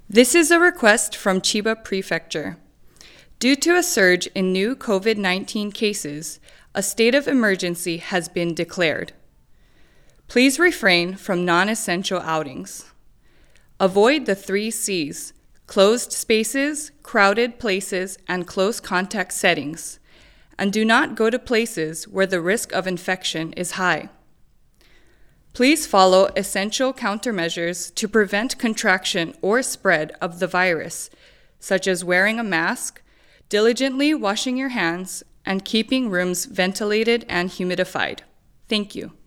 This is a request from Chiba Prefecture. Due to a surge in new COVID-19 cases, a state of emergency has been declared. Please refrain from non-essential outings. Avoid the 3 C's: closed spaces, crowded places, and close contact settings, and do not go to places where the risk of infection is high. Please follow essential countermeasures to prevent contraction or spread of the virus, such as wearing a mask, diligently washing your hands, and keeping rooms ventilated and humidified. Thank you.